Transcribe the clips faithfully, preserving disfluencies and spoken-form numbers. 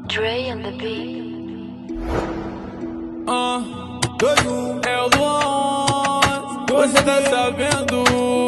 Dre on the beat. Ah, dois, um, é o Luan, você tá sabendo.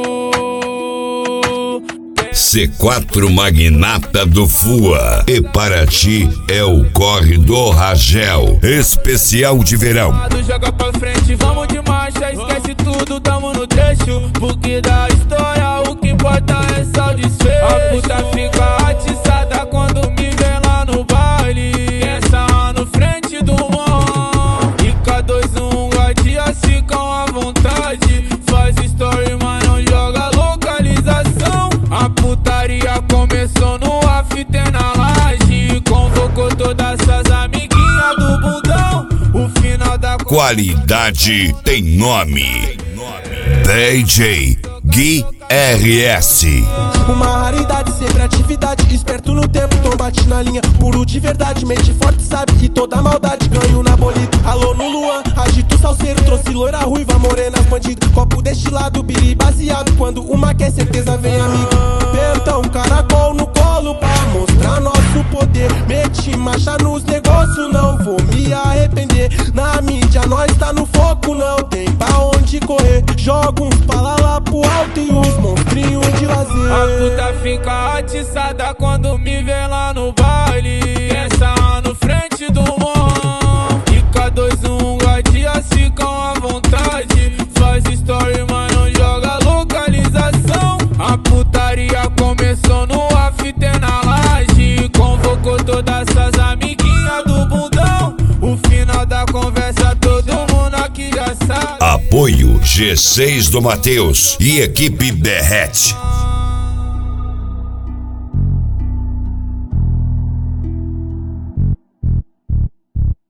C quatro Magnata do Fua. E para ti é o Corre do Ragel. Especial de verão. Joga pra frente, vamos de marcha, esquece tudo, tamo no trecho. Porque da história o que importa é só o desfecho. A puta fica atiçada quando me vê lá no baile. Essa no frente do morro. E K dois um guardias ficam à vontade. Faz story, mas não joga localização. A putaria começou no after na laje. Convocou todas as amiguinhas do bundão. O final da Qualidade tem nome. D J Gui R S. Uma raridade, sempre atividade, esperto no tempo, então bate na linha. Puro de verdade, mente forte, sabe que toda maldade ganho na bolita. Alô no Luan, agito salseiro, trouxe loira ruiva, morenas bandido. Copo destilado, biri baseado, quando uma quer certeza vem amigo. Pentão, caracol no colo pra mostrar nosso poder. Meti marcha nos negócios, não vou me arrepender. Na mídia nós tá no foco, não tem pra onde correr. Joga uns pala lá pro alto e uns monstrinhos de lazer. A puta fica atiçada quando me vê lá no baile. Essa no frente do morro. E K dois um guardias ficam à vontade. Faz story, mas não joga localização. A putaria começou no after na laje. Convocou todas as amiguinhas do bundão. O final da conversa todo mundo aqui já sabe. Apoio G seis do Matheus e equipe Derrete.